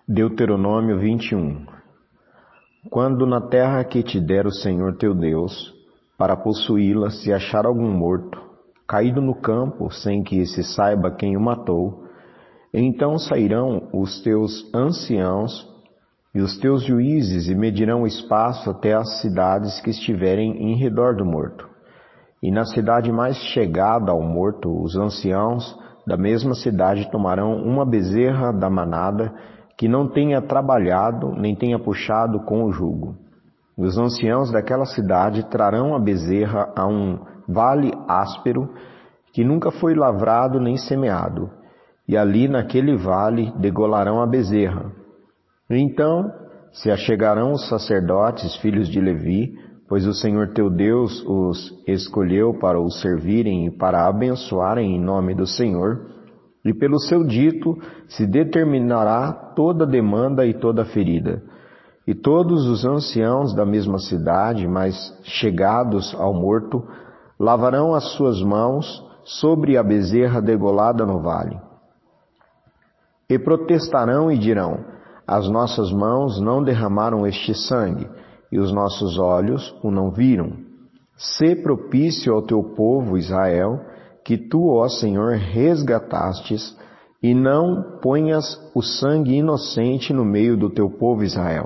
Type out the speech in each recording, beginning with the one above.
Deuteronômio 21. Quando na terra que te der o Senhor teu Deus, para possuí-la, se achar algum morto, caído no campo, sem que se saiba quem o matou, então sairão os teus anciãos e os teus juízes e medirão o espaço até as cidades que estiverem em redor do morto. E na cidade mais chegada ao morto, os anciãos da mesma cidade tomarão uma bezerra da manada que não tenha trabalhado nem tenha puxado com o jugo. Os anciãos daquela cidade trarão a bezerra a um vale áspero que nunca foi lavrado nem semeado, e ali naquele vale degolarão a bezerra. Então se achegarão os sacerdotes, filhos de Levi, pois o Senhor teu Deus os escolheu para os servirem e para abençoarem em nome do Senhor, e pelo seu dito se determinará toda demanda e toda ferida. E todos os anciãos da mesma cidade, mais chegados ao morto, lavarão as suas mãos sobre a bezerra degolada no vale. E protestarão e dirão: as nossas mãos não derramaram este sangue, e os nossos olhos o não viram. Sê propício ao teu povo Israel, que tu, ó Senhor, resgatastes, e não ponhas o sangue inocente no meio do teu povo Israel.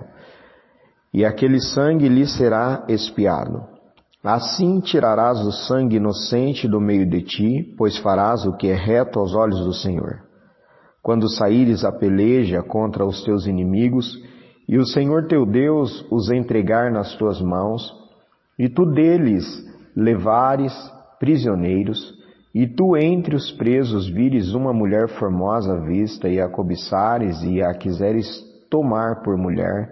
E aquele sangue lhe será expiado. Assim tirarás o sangue inocente do meio de ti, pois farás o que é reto aos olhos do Senhor. Quando saíres a peleja contra os teus inimigos, e o Senhor teu Deus os entregar nas tuas mãos, e tu deles levares prisioneiros, e tu entre os presos vires uma mulher formosa à vista, e a cobiçares, e a quiseres tomar por mulher,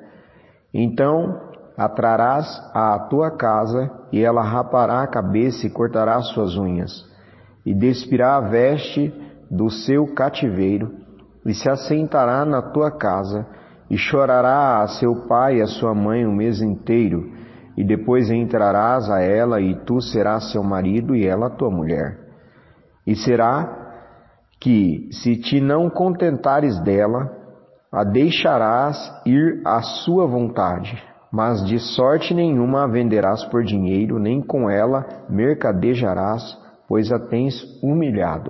então a trarás à tua casa, e ela rapará a cabeça e cortará suas unhas, e despirá a veste do seu cativeiro, e se assentará na tua casa, e chorará a seu pai e a sua mãe um mês inteiro, e depois entrarás a ela, e tu serás seu marido, e ela tua mulher. E será que, se te não contentares dela, a deixarás ir à sua vontade, mas de sorte nenhuma a venderás por dinheiro, nem com ela mercadejarás, pois a tens humilhado.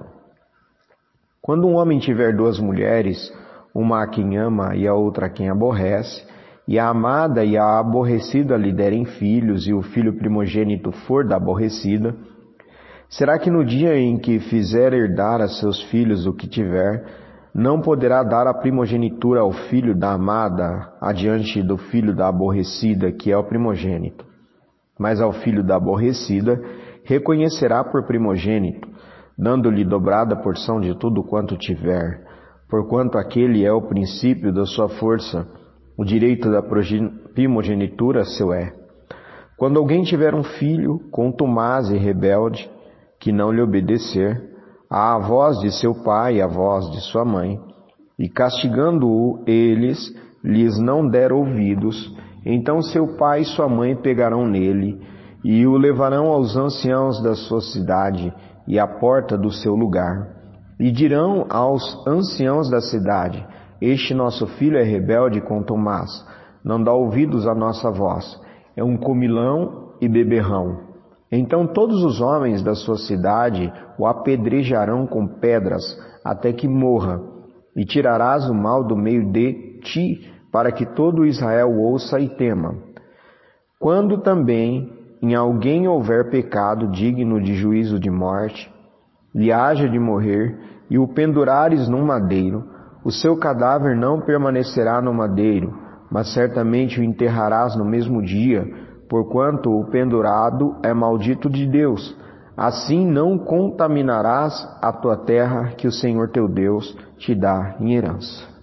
Quando um homem tiver duas mulheres, uma a quem ama e a outra a quem aborrece, e a amada e a aborrecida lhe derem filhos, e o filho primogênito for da aborrecida, será que no dia em que fizer herdar a seus filhos o que tiver, não poderá dar a primogenitura ao filho da amada adiante do filho da aborrecida, que é o primogênito? Mas ao filho da aborrecida reconhecerá por primogênito, dando-lhe dobrada porção de tudo quanto tiver, porquanto aquele é o princípio da sua força, o direito da primogenitura seu é. Quando alguém tiver um filho contumaz e rebelde, que não lhe obedecer, à voz de seu pai e à voz de sua mãe, e castigando-o eles, lhes não der ouvidos, então seu pai e sua mãe pegarão nele, e o levarão aos anciãos da sua cidade, e à porta do seu lugar, e dirão aos anciãos da cidade: este nosso filho é rebelde e contumaz, não dá ouvidos à nossa voz, é um comilão e beberrão. Então todos os homens da sua cidade o apedrejarão com pedras, até que morra, e tirarás o mal do meio de ti, para que todo Israel ouça e tema. Quando também em alguém houver pecado digno de juízo de morte, lhe haja de morrer, e o pendurares num madeiro, o seu cadáver não permanecerá no madeiro, mas certamente o enterrarás no mesmo dia, porquanto o pendurado é maldito de Deus. Assim não contaminarás a tua terra que o Senhor teu Deus te dá em herança.